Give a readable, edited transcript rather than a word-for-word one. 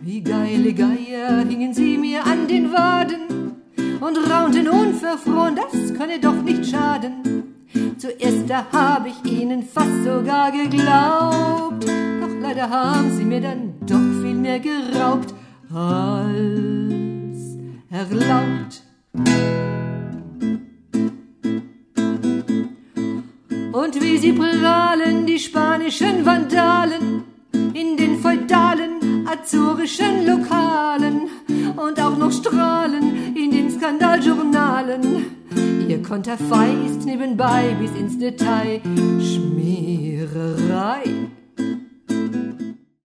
Wie geile Geier hingen sie mir an den Waden und raunten unverfroren, das könne doch nicht schaden. Zuerst da hab ich ihnen fast sogar geglaubt, doch leider haben sie mir dann doch viel mehr geraubt als erlaubt. Und wie sie prahlen, die spanischen Vandalen, in den feudalen, azurischen Lokalen und auch noch strahlen in den Skandaljournalen. Ihr Konterfei ist nebenbei bis ins Detail Schmiererei.